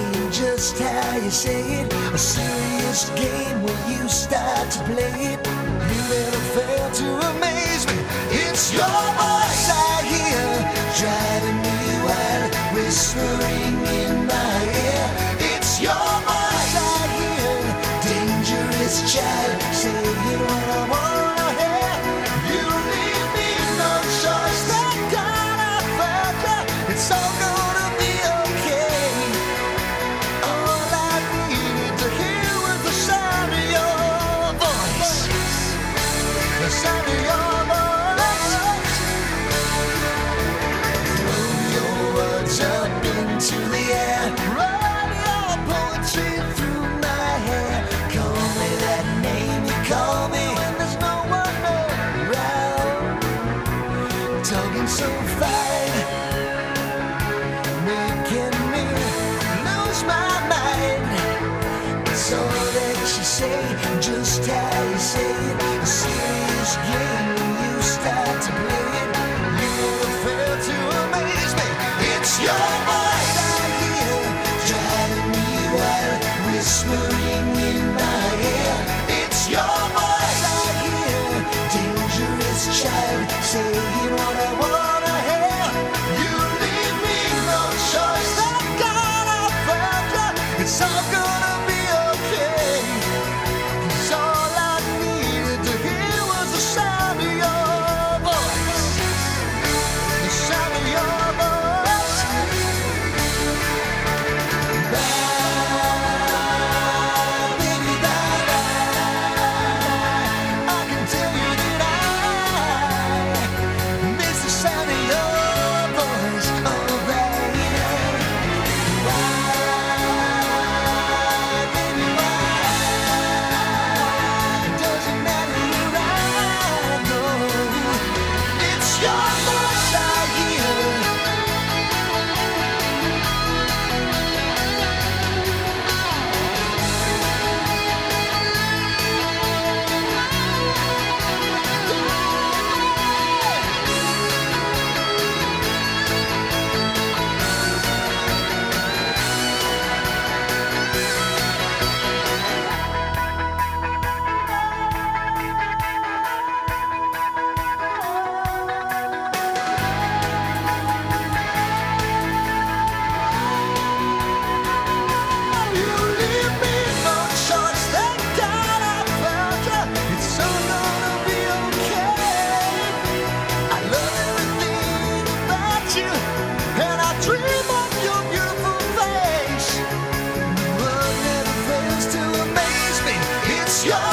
me just how you say it. A serious game when you start to play it. You never fail to amaze me. It's your voice I hear, driving me wild, whispering in my ear. It's your voice I hear, dangerous child, saying what I wanna hear. You leave me no choice, thank God I found you. It's all gonna be okay. All I needed to hear was the sound of your voice. The sound of your voice. Throw your words up into the air. Run your poetry through my hair. Call me that name you call me when there's no one around. Talking so fine, making me lose my mind. It's all that you say, just how you say it. A serious game when you start to play it. You never fail to amaze me. It's your voice I hear, driving me wild, whispering in my ear. It's your voice I hear, dangerous child, saying what I wanna hear. You leave me no choice, thank God I found you. It's all gonna be okay. 'Cause all I needed to hear was the sound of your voice. The sound of your voice. Bye, baby, bye, bye. I can tell you that I miss the sound of your voice. Oh, baby, why, baby, why? It doesn't matter where I go. It's your voice I hear. You leave me no choice, thank God I found you. It's all gonna be okay. I love everything about you, and I dream of your beautiful face. The world never fails to amaze me. It's your